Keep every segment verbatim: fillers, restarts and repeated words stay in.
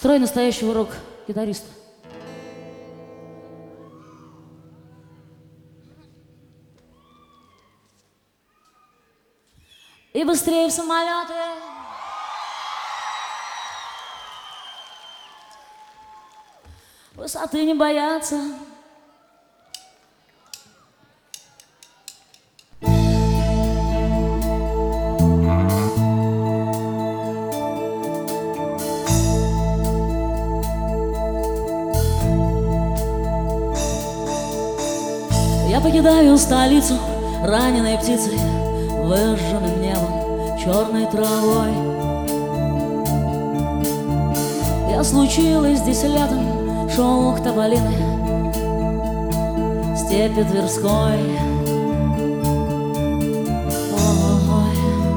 Строй настоящего рок-гитариста. И быстрее в самолеты. Высоты не боятся. Я покидаю столицу раненой птицей, выжженным небом, черной травой. Я случилась здесь летом, шелк тополиный, степи Тверской. Ой,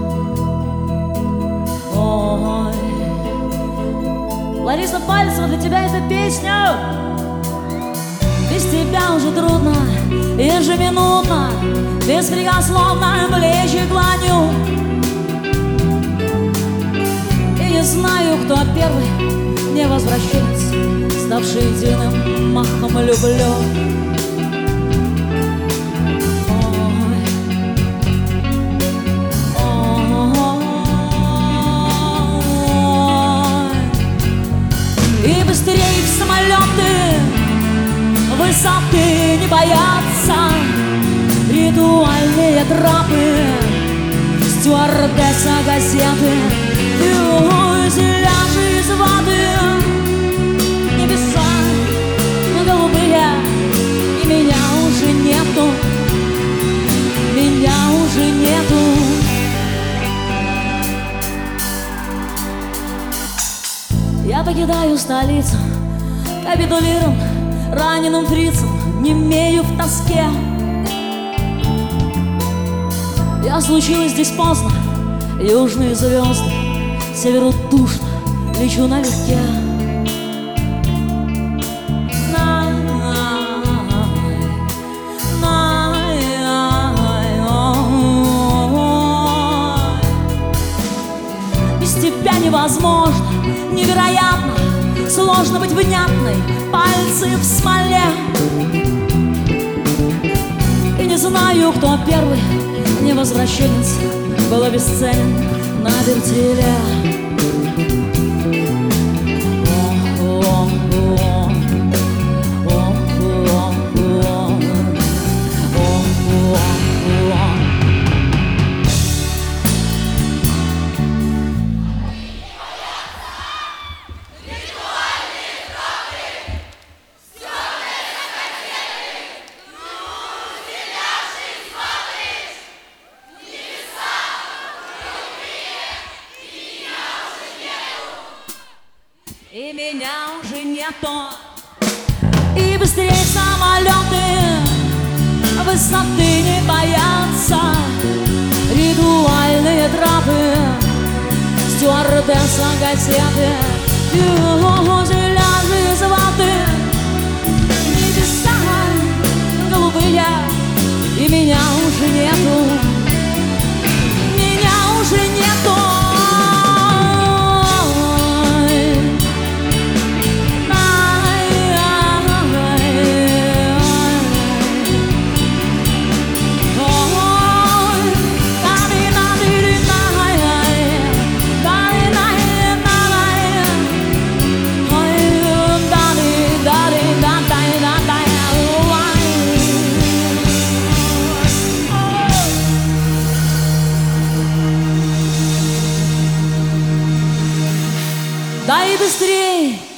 ой. Лариса Пальцева, для тебя эта песня. Без тебя уже трудно, ежеминутно, беспрекословно плечи клоню. И не знаю, кто первый невозвращенец, ставший единым махом люблю. Ой, ой. И быстрее в самолеты, высоты не боятся, ритуальные трапы, стюардесса газеты, фюзеляжи из воды, небеса голубые, и меня уже нету, меня уже нету. Я покидаю столицу, капитулирую раненым фрицем, немею в тоске. Я случилась здесь поздно, южные звезды, северу душно, лечу налегке. Без тебя невозможно, невероятно, сложно быть внятной, пальцы в смоле. И не знаю, кто первый невозвращенец был обесценен на вертеле. И меня уже нету. И быстрее самолеты, высоты не боятся, ритуальные трапы, стюардесса газеты, фюзеляжи из воды, небеса голубые, и меня уже нету, меня уже нету. Дай быстрей!